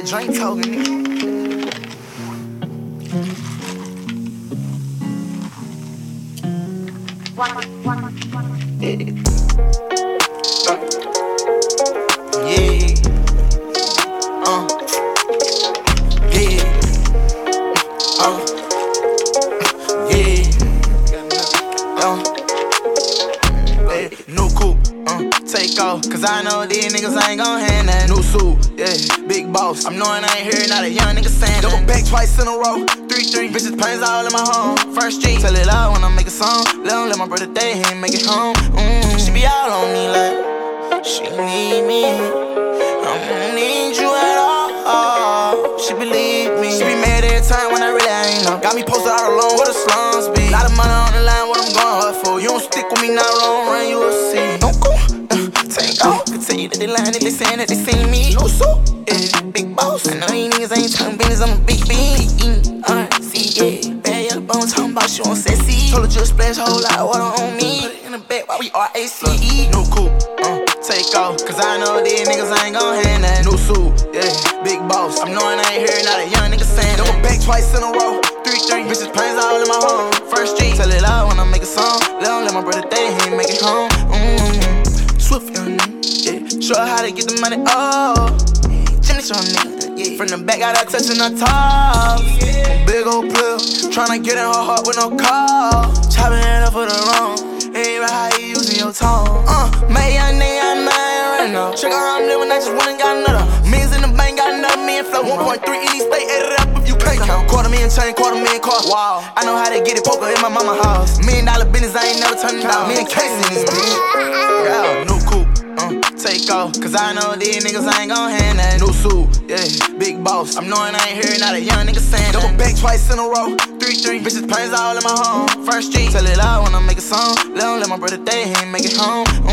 Drink talking. New coupe, take off, cause I know these niggas ain't gon' hand that. New suit, yeah, big boss. I'm knowing I ain't hearing not a young nigga saying that. Double back twice in a row, 3-3, bitches pains all in my home. First street, tell it loud when I make a song. Let my brother day, he ain't make it home. She be all on me like, she need me. I don't need you at all. She believe me. She be mad every time when I really ain't know. Got me posted all alone where the slums be. Lot of money on the line, what I'm going hard for. You don't stick with me now, long run, you will see. Don't go, take off. Could tell you that they lying if they saying that they seen me. No so, yeah, big boss. I know these niggas ain't talking business, I'm a big bean. R-C-A, bad yellow bone, talking about she on sexy. Told her just splash a whole lot of water on me. Put it in the back while we R-A-C-E. New coupe, take off, cause I know these niggas ain't gon' hand that. New suit, yeah, big boss. I'm knowing I ain't hearing not a young nigga saying that. Double back twice in a row, 3-3, bitches pains all in my home. First street, tell it loud when I make a song. Let my brother day, he ain't make it home. Swift young nigga, yeah, show her how to get the money, oh. Jimmy show nigga, yeah. From the back, got her touching her toes. Big old pill, tryna get in her heart with no call. Chopping it up for the wrong. Ain't right how you using your tone. Made young nigga, I'm mine right now. Check out how I'm living, I just went and got another. Millions in the bank, got another million flow. 1.3 in each state, add it up if you can't count. $250,000 chain, $250,000 car. Wow, I know how to get it, poker in my mama house. $1 million business, I ain't never turning down. Me and Casey in this bitch. Yeah, new coupe, take off, cause I know these niggas ain't gon' hand that. New suit, yeah, big boss. I'm knowing I ain't hearing not a young nigga saying that. Double back twice in a row, 3-3, bitches pains all in my home. First street, tell it loud when I make a song. Let my brother day, he ain't make it home.